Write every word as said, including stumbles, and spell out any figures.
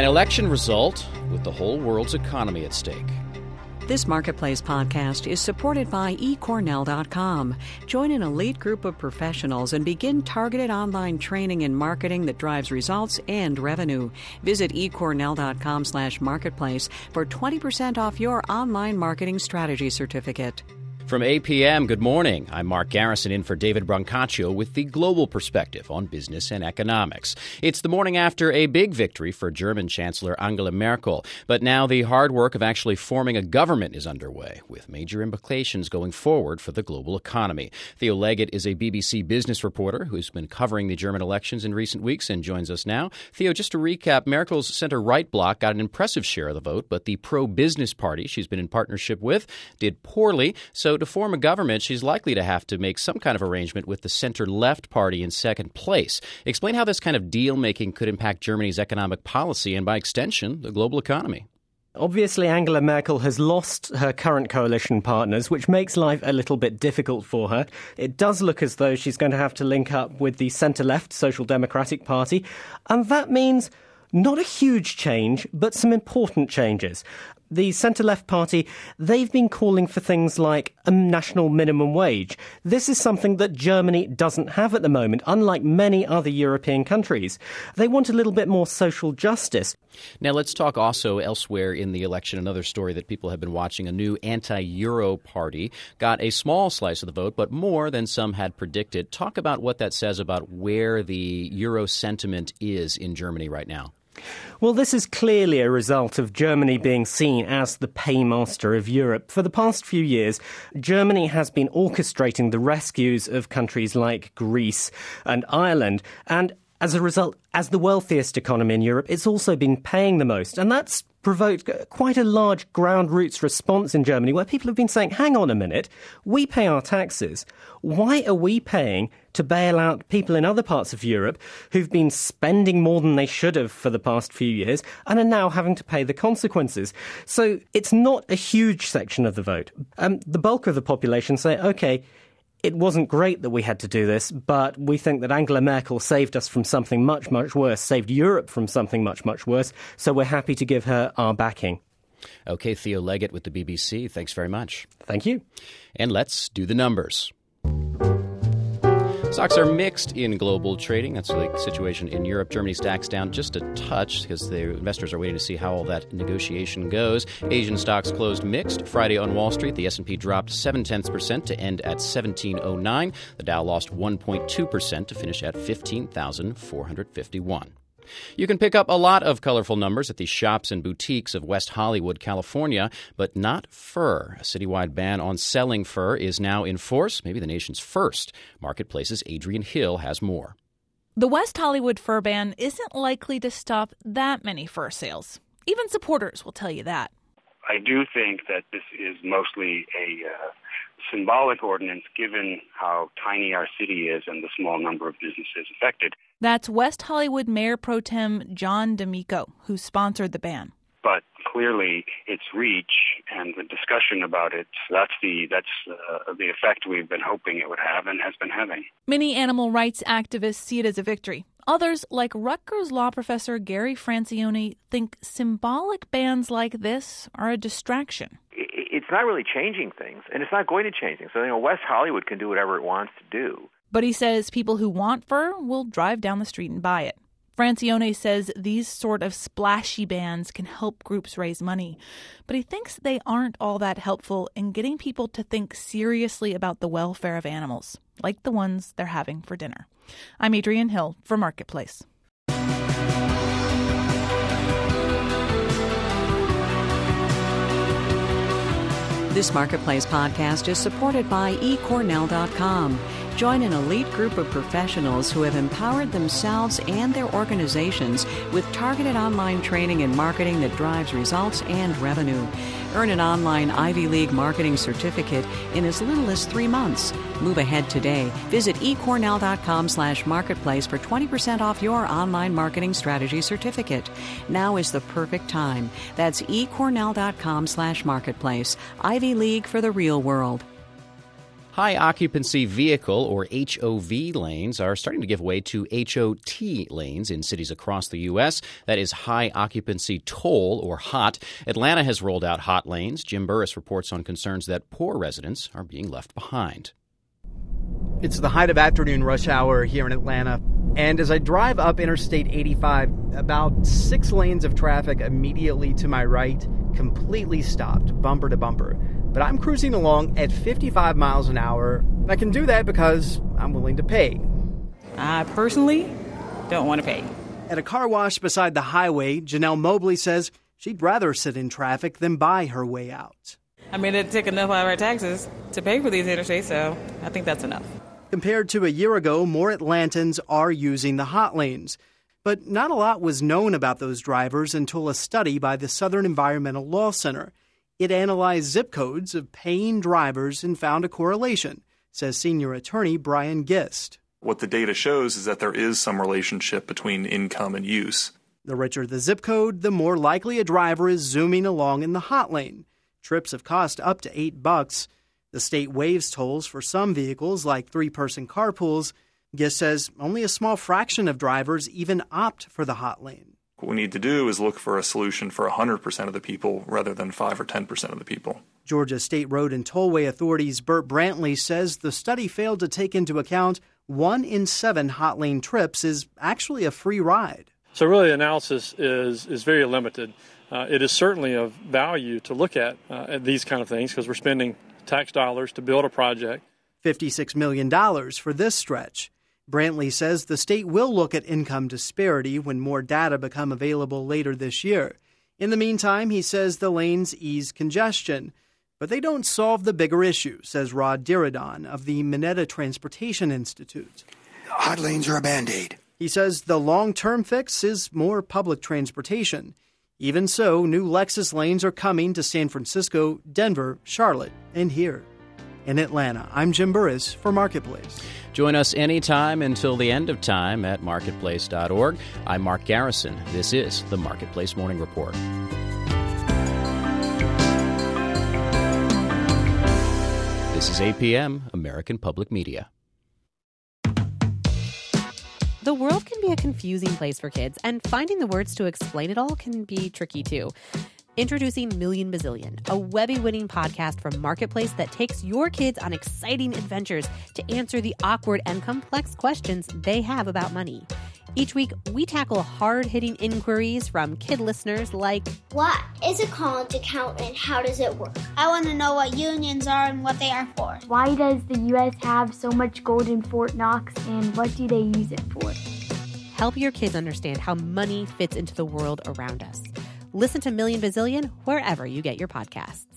An election result with the whole world's economy at stake. This Marketplace podcast is supported by e cornell dot com. Join an elite group of professionals and begin targeted online training in marketing that drives results and revenue. Visit e cornell dot com slash marketplace for twenty percent off your online marketing strategy certificate. From A P M, good morning. I'm Mark Garrison in for David Brancaccio with the global perspective on business and economics. It's the morning after a big victory for German Chancellor Angela Merkel. But now the hard work of actually forming a government is underway, with major implications going forward for the global economy. Theo Leggett is a B B C business reporter who's been covering the German elections in recent weeks and joins us now. Theo, just to recap, Merkel's center-right bloc got an impressive share of the vote, but the pro-business party she's been in partnership with did poorly. So to form a government, she's likely to have to make some kind of arrangement with the center-left party in second place. Explain how this kind of deal-making could impact Germany's economic policy and, by extension, the global economy. Obviously, Angela Merkel has lost her current coalition partners, which makes life a little bit difficult for her. It does look as though she's going to have to link up with the centre-left Social Democratic Party, and that means not a huge change, but some important changes. The centre-left party, they've been calling for things like a national minimum wage. This is something that Germany doesn't have at the moment, unlike many other European countries. They want a little bit more social justice. Now, let's talk also elsewhere in the election. Another story that people have been watching, a new anti-Euro party got a small slice of the vote, but more than some had predicted. Talk about what that says about where the Euro sentiment is in Germany right now. Well, this is clearly a result of Germany being seen as the paymaster of Europe. For the past few years, Germany has been orchestrating the rescues of countries like Greece and Ireland. And as a result, as the wealthiest economy in Europe, it's also been paying the most. And that's provoked quite a large ground roots response in Germany, where people have been saying, hang on a minute, we pay our taxes. Why are we paying to bail out people in other parts of Europe who've been spending more than they should have for the past few years and are now having to pay the consequences? So it's not a huge section of the vote. Um, the bulk of the population say, OK, it wasn't great that we had to do this, but we think that Angela Merkel saved us from something much, much worse, saved Europe from something much, much worse, so we're happy to give her our backing. OK, Theo Leggett with the B B C. Thanks very much. Thank you. And let's do the numbers. Stocks are mixed in global trading. That's the situation in Europe. Germany's DAX down just a touch because the investors are waiting to see how all that negotiation goes. Asian stocks closed mixed. Friday on Wall Street, the S and P dropped seven tenths percent to end at seventeen oh nine. The Dow lost one point two percent to finish at fifteen thousand four hundred fifty-one. You can pick up a lot of colorful numbers at the shops and boutiques of West Hollywood, California, but not fur. A citywide ban on selling fur is now in force, maybe the nation's first. Marketplace's Adrian Hill has more. The West Hollywood fur ban isn't likely to stop that many fur sales. Even supporters will tell you that. I do think that this is mostly a uh, symbolic ordinance given how tiny our city is and the small number of businesses affected. That's West Hollywood Mayor Pro Tem John D'Amico, who sponsored the ban. But clearly its reach and the discussion about it, that's the that's uh, the effect we've been hoping it would have and has been having. Many animal rights activists see it as a victory. Others, like Rutgers law professor Gary Francione, think symbolic bans like this are a distraction. It's not really changing things, and it's not going to change things. So, you know, West Hollywood can do whatever it wants to do. But he says people who want fur will drive down the street and buy it. Francione says these sort of splashy bans can help groups raise money, but he thinks they aren't all that helpful in getting people to think seriously about the welfare of animals, like the ones they're having for dinner. I'm Adrian Hill for Marketplace. This Marketplace podcast is supported by e cornell dot com. Join an elite group of professionals who have empowered themselves and their organizations with targeted online training and marketing that drives results and revenue. Earn an online Ivy League marketing certificate in as little as three months. Move ahead today. Visit e cornell dot com slash marketplace for twenty percent off your online marketing strategy certificate. Now is the perfect time. That's e cornell dot com slash marketplace. Ivy League for the real world. High occupancy vehicle, or H O V lanes, are starting to give way to H O T lanes in cities across the U S. That is high occupancy toll, or HOT. Atlanta has rolled out HOT lanes. Jim Burris reports on concerns that poor residents are being left behind. It's the height of afternoon rush hour here in Atlanta. And as I drive up Interstate eighty-five, about six lanes of traffic immediately to my right completely stopped, bumper to bumper. But I'm cruising along at fifty-five miles an hour, and I can do that because I'm willing to pay. I personally don't want to pay. At a car wash beside the highway, Janelle Mobley says she'd rather sit in traffic than buy her way out. I mean, it took enough out of our taxes to pay for these interstates, so I think that's enough. Compared to a year ago, more Atlantans are using the hot lanes. But not a lot was known about those drivers until a study by the Southern Environmental Law Center. It analyzed zip codes of paying drivers and found a correlation, says senior attorney Brian Gist. What the data shows is that there is some relationship between income and use. The richer the zip code, the more likely a driver is zooming along in the hot lane. Trips have cost up to eight bucks. The state waives tolls for some vehicles, like three-person carpools. Gist says only a small fraction of drivers even opt for the hot lane. What we need to do is look for a solution for one hundred percent of the people rather than five or ten percent of the people. Georgia State Road and Tollway Authority's Burt Brantley says the study failed to take into account one in seven hot lane trips is actually a free ride. So really the analysis is, is very limited. Uh, it is certainly of value to look at, uh, at these kind of things because we're spending tax dollars to build a project. fifty-six million dollars for this stretch. Brantley says the state will look at income disparity when more data become available later this year. In the meantime, he says the lanes ease congestion, but they don't solve the bigger issue, says Rod Diridon of the Mineta Transportation Institute. Hot lanes are a Band-Aid. He says the long-term fix is more public transportation. Even so, new Lexus lanes are coming to San Francisco, Denver, Charlotte, and here. In Atlanta, I'm Jim Burris for Marketplace. Join us anytime until the end of time at marketplace dot org. I'm Mark Garrison. This is the Marketplace Morning Report. This is A P M, American Public Media. The world can be a confusing place for kids, and finding the words to explain it all can be tricky too. Introducing Million Bazillion, a Webby-winning podcast from Marketplace that takes your kids on exciting adventures to answer the awkward and complex questions they have about money. Each week, we tackle hard-hitting inquiries from kid listeners like, what is a college account and how does it work? I want to know what unions are and what they are for. Why does the U S have so much gold in Fort Knox and what do they use it for? Help your kids understand how money fits into the world around us. Listen to Million Bazillion wherever you get your podcasts.